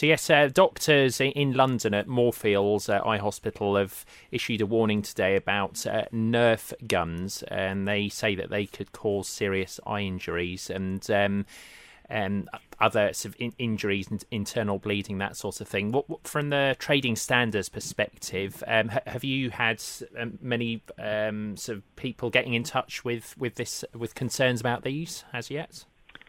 So yes, doctors in London at Moorfields Eye Hospital have issued a warning today about Nerf guns, and they say that they could cause serious eye injuries and other sort of injuries, internal bleeding, that sort of thing. What from the trading standards perspective, have you had many sort of people getting in touch with concerns about these as yet?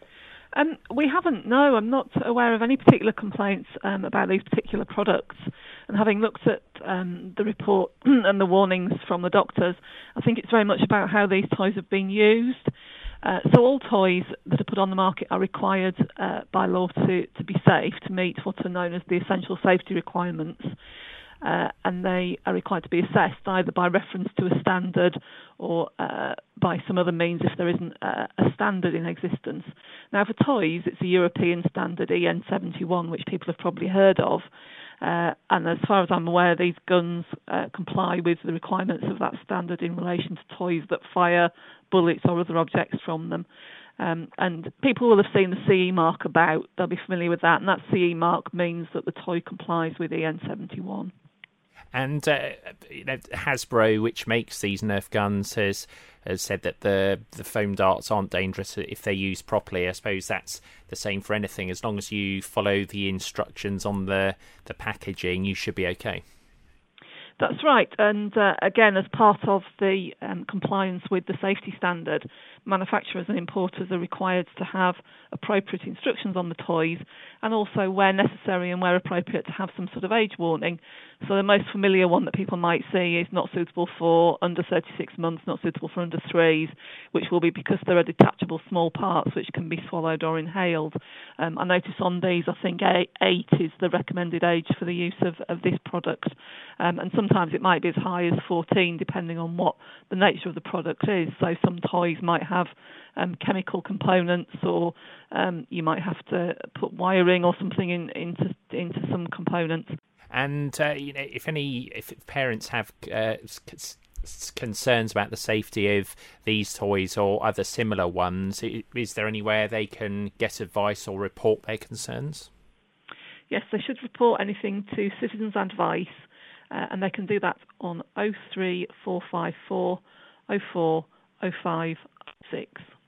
We haven't, no. I'm not aware of any particular complaints about these particular products. And having looked at the report and the warnings from the doctors, I think it's very much about how these toys have been used. So all toys that are put on the market are required by law to be safe, to meet what are known as the essential safety requirements. And they are required to be assessed either by reference to a standard or by some other means if there isn't a standard in existence. Now, for toys, it's a European standard, EN71, which people have probably heard of. And as far as I'm aware, these guns comply with the requirements of that standard in relation to toys that fire bullets or other objects from them. And people will have seen the CE mark about. They'll be familiar with that. And that CE mark means that the toy complies with EN71. And Hasbro, which makes these Nerf guns, has said that the foam darts aren't dangerous if they're used properly. I suppose that's the same for anything. As long as you follow the instructions on the packaging, you should be okay. That's right. And again, as part of the compliance with the safety standard, manufacturers and importers are required to have appropriate instructions on the toys, and also, where necessary and where appropriate, to have some sort of age warning. So the most familiar one that people might see is not suitable for under 36 months, not suitable for under 3s, which will be because there are detachable small parts which can be swallowed or inhaled. I notice on these, I think 8 is the recommended age for the use of this product. And sometimes it might be as high as 14, depending on what the nature of the product is. So some toys might have chemical components, or you might have to put wiring or something into some components. And if parents have concerns about the safety of these toys or other similar ones, is there anywhere they can get advice or report their concerns? Yes, they should report anything to Citizens Advice, and they can do that on 03454 04 05 6.